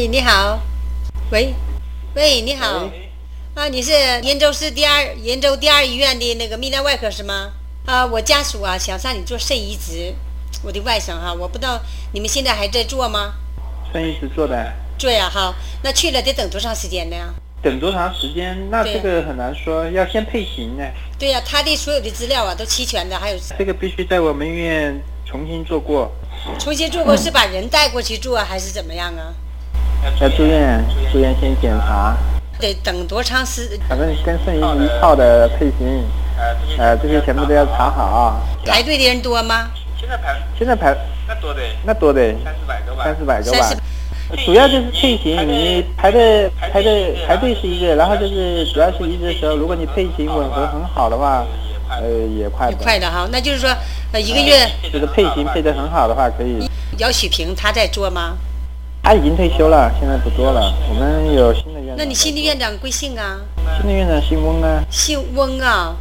喂，你好。喂，喂，你好。啊，你是延州市延州第二医院的那个泌尿外科是吗？啊，我家属啊想让你做肾移植，我的外甥哈，我不知道你们现在还在做吗？ 肾移植做的。 做呀，好，那去了得等多长时间呢？ 等多长时间？那这个很难说，要先配型呢。 对呀，他的所有的资料啊都齐全的，还有这个必须在我们医院重新做过。 重新做过是把人带过去做还是怎么样啊？ 要住院先检查。 得等多长时？ 反正跟肾移植一套的配型，这些全部都要查好。 排队的人多吗？ 现在排那多的300-400个吧。主要就是配型，你排队是一个，然后就是主要是移植的时候，如果你配型吻合很好的话，也快的哈。那就是说，一个月这个配型配得很好的话，可以。 姚许平他在做吗？ 他已经退休了，现在不做了。我们有新的院长。 那你新的院长贵姓啊？ 新的院长姓翁啊。 姓翁啊。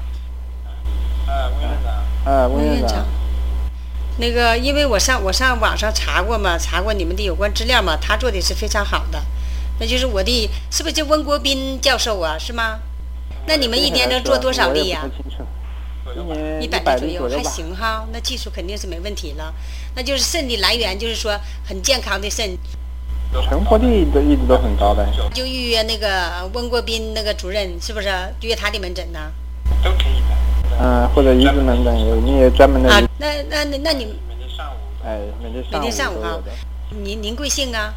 翁院长。 那个，因为我上网上查过嘛，查过你们的有关资料嘛，他做的是非常好的。那就是我的，是不是就温国斌教授啊？是吗？那你们一年能做多少例呀？100例左右，还行哈。那技术肯定是没问题了。那就是肾的来源，就是说很健康的肾。 成活率一直都很高的。 就预约那个温国斌那个主任，是不是约他的门诊呢？ 都可以的。或者移植门诊你也专门的。 啊，那你每天上午哈。您贵姓啊？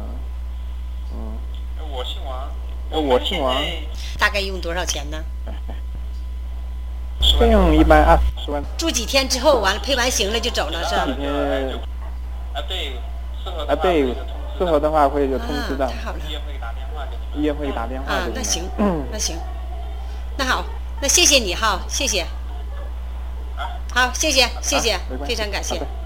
我姓王。 大概用多少钱呢？ 费用一般20万。 住几天之后完了配完型了就走了是吧？ 几天。对，适合的话会有通知的。 太好了。 医院会打电话。 那行，那行，那好，那谢谢你哈，谢谢。好，谢谢，非常感谢。